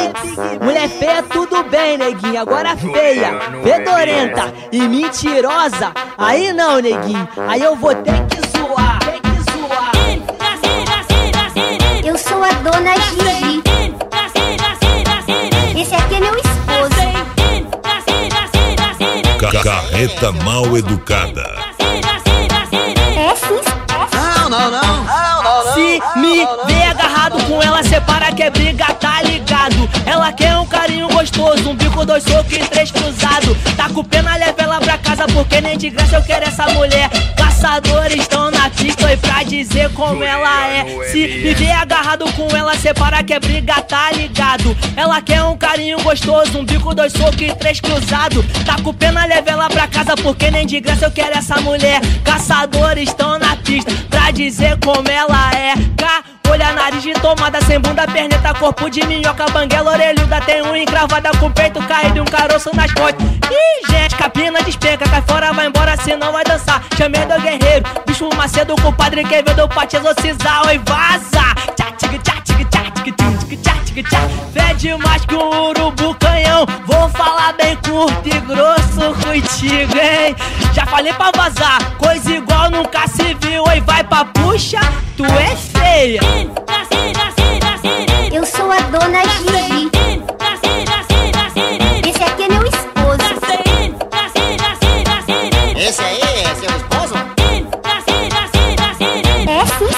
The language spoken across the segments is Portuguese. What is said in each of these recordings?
Mulher feia tudo bem, neguinho, agora feia, fedorenta e mentirosa, aí não, neguinho, aí eu vou ter que zoar, Eu sou a dona Gigi. Esse aqui é meu esposo. Carreta mal educada. É sim. Se me vê agarrado com ela, separa que é briga, tá ligado? Ela quer um carinho gostoso, um bico, 2 socos e 3 cruzado. Tá com pena, leva ela pra casa, porque nem de graça eu quero essa mulher. Caçadores estão na pista e pra dizer como ela é. Se me vê agarrado com ela, separa que é briga, tá ligado? Ela quer um carinho gostoso, um bico, 2 socos e 3 cruzado. Tá com pena, leva ela pra casa, porque nem de graça eu quero essa mulher. Caçadores estão na pista pra dizer como ela é. Olha, nariz de tomada, sem bunda, perneta, corpo de minhoca, banguela, orelhuda, tem unha encravada com peito caído e um caroço nas costas. Ih, gente, capina despenca, cai fora, vai embora, senão vai dançar. Chamei do guerreiro, bicho Macedo com o padre Quevedo pra te exorcizar. Oi, vaza! Fede mais que um urubu canhão. Vou falar bem curto e grosso contigo, hein? Já falei pra vazar, coisa igual nunca se viu. Oi, vai pra puxa, tu é feia. Eu sou a dona Gigi. Esse aqui é meu esposo. Esse aí é seu esposo? É sim.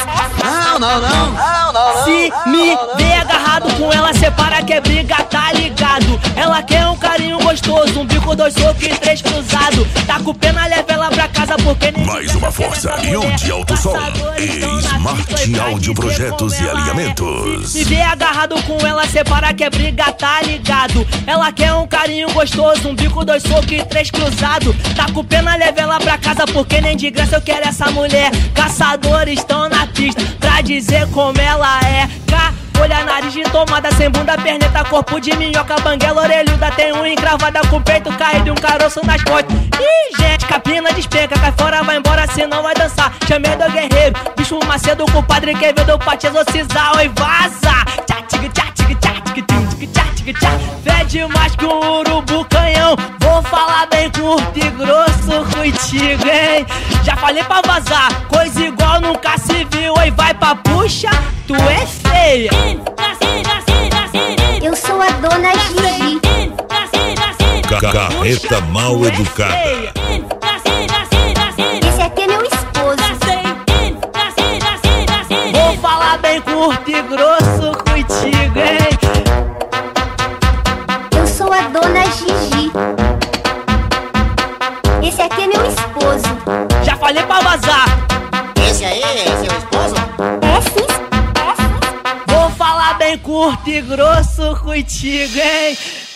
Se me vê agarrado com ela, separa que é briga, tá ligado? Ela quer um carinho gostoso, um bico, 2 socos e 3 cruzado. Tá com pena, leva ela pra casa, porque nem Mais uma força e de alto som e Smart Áudio Projetos e Alinhamentos. Me vê agarrado com ela, separa que é briga, tá ligado? Ela quer um carinho gostoso, um bico, 2 socos e 3 cruzado. Tá com pena, leva ela pra casa, porque nem de graça eu quero essa mulher. Caçadores estão na pista pra dizer como ela é. Olha, nariz de tomada, sem bunda, perneta, corpo de minhoca, banguela, orelhuda, tem unha encravada com peito caído e um caroço nas costas. Ih, gente, capina despenca, cai fora, vai embora, senão vai dançar. Chamei do guerreiro, bicho Macedo com o padre Quevedo pra te exorcizar. Oi, vaza! Fede mais que um urubu canhão. Vou falar bem curto e grosso contigo, hein? Já falei pra vazar, coisa igual nunca se viu. Oi, vai pra puxa, tu é feia. Eu sou a dona Gigi. Carreta mal educada. Esse aqui é meu esposo. Vou falar bem curto e grosso contigo, hein? Eu sou a dona Gigi. Esse aqui é meu esposo. Já falei pra vazar, Esse aí é seu esposo? É sim. vou falar bem curto e grosso contigo, hein?